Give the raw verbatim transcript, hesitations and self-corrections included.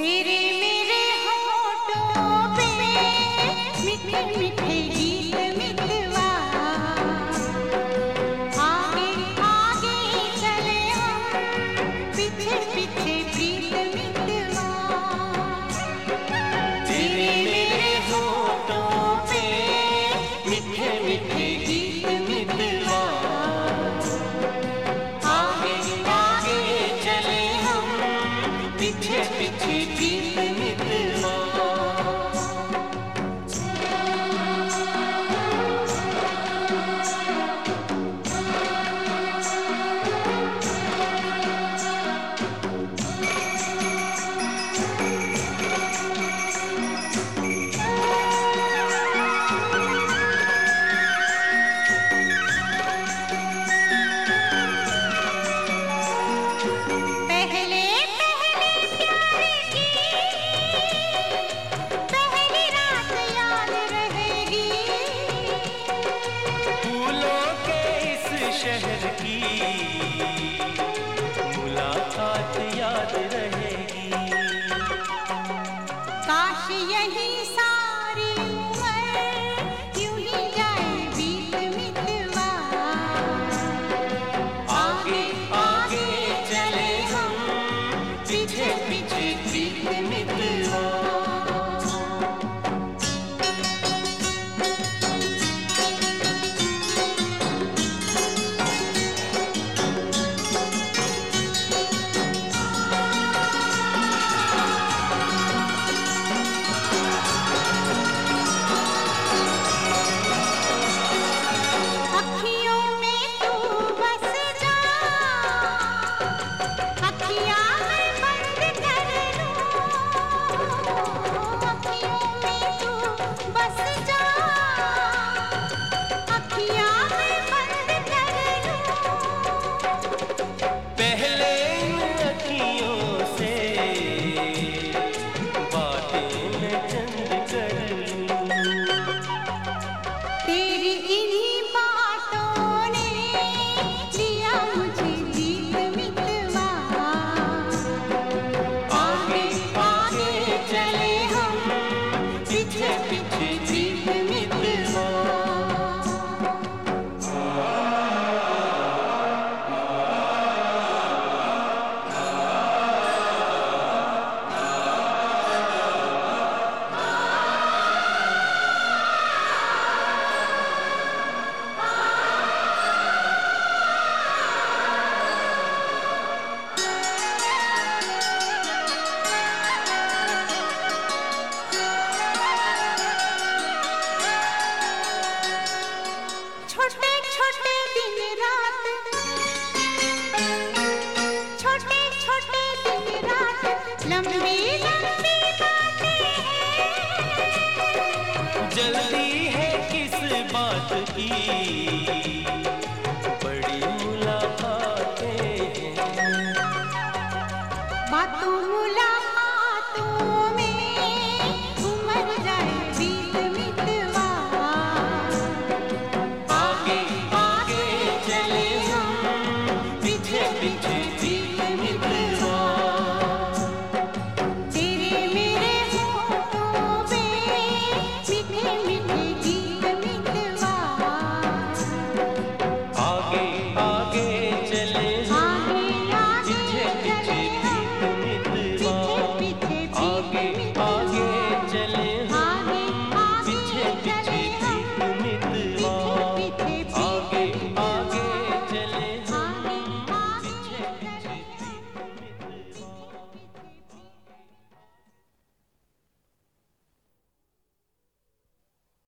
तेरे मेरे होठों पे मीठे मीठे गीत मितवा, आगे आगे चले हम पीछे पीछे प्रीत मितवा। तेरे मेरे होठों पे मीठे मीठे गीत मितवा, आगे आगे चले हम पीछे पीछे प्रीत मितवा। पहले पहले प्यार की पहली रात याद रहेगी, फूलों के इस शहर की मुलाकात याद रहेगी। काश यही सारी उम्र यूं ही जाए बीत मितवा। आगे आगे चले हम पीछे पीछे प्रीत मितवा। अखियों में तू बस जा, अखियाँ मैं बंद कर लूं। अखियों में तू बस जा, अखियाँ मैं बंद कर लूं। पहले इन अखियों से बातें मैं चंद कर लूं। तेरी इन्हीं बातों ने लिया मुझे जीत मितवा। आगे आगे चले हम पीछे पीछे प्रीत मितवा। छोटे छोटे दिन रात, छोटे छोटे दिन रात, लंबी लंबी बातें हैं। जल्दी है किस बात की